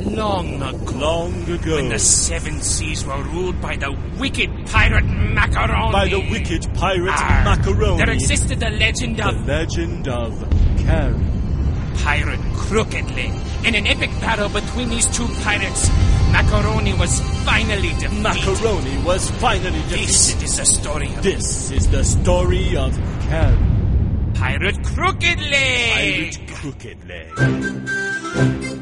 Long ago. Long ago. When the seven seas were ruled by the wicked pirate Macaroni. By the wicked pirate Macaroni. There existed the legend of... The legend of Carrie. Pirate Crooked Leg. In an epic battle between these two pirates, Macaroni was finally defeated. Macaroni was finally defeated. This is the story of... This is the story of Carrie. Pirate Crooked Leg. Pirate Crooked Leg.